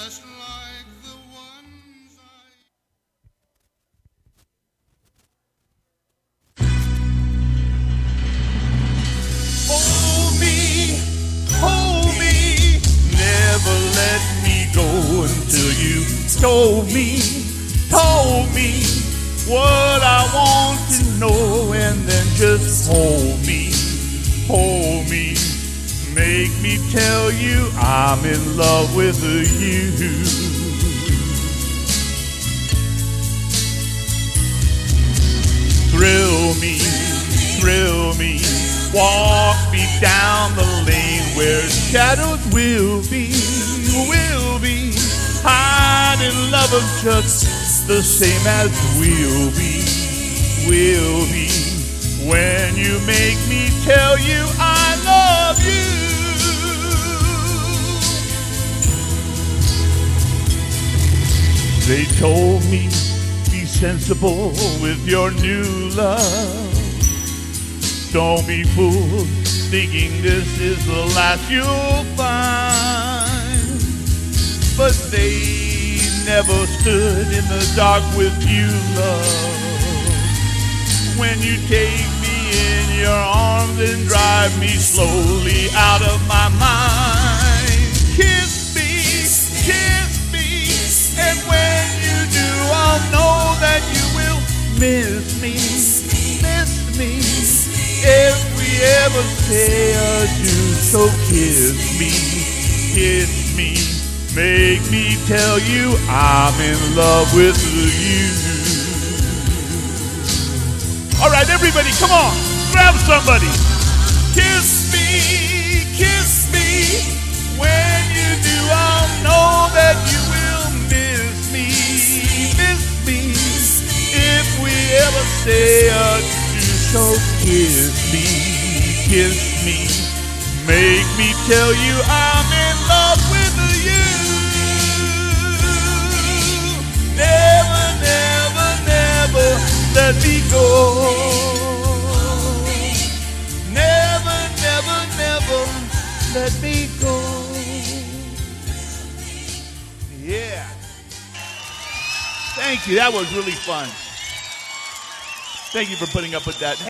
just like the ones Hold me, never let me go until you told me what I want to know, and then just hold me, make me tell you I'm in love with you. Thrill me, walk me down the lane where shadows will be. Hide in love of just the same as we'll be. When you make me tell you I love you. They told me, be sensible with your new love. Don't be fooled, thinking this is the last you'll find. But they never stood in the dark with you, love. When you take me in your arms and drive me slowly out of my mind. Kiss me, and when you do, I'll know that you will miss me. If we ever say adieu, so kiss me, make me tell you I'm in love with you. All right, everybody, come on, grab somebody. Kiss me, when you do, I'll know that you will miss me. If we ever say adieu, so kiss me, make me tell you I'm in love with you. Never let me go. Never let me go. Yeah. Thank you. That was really fun. Thank you for putting up with that.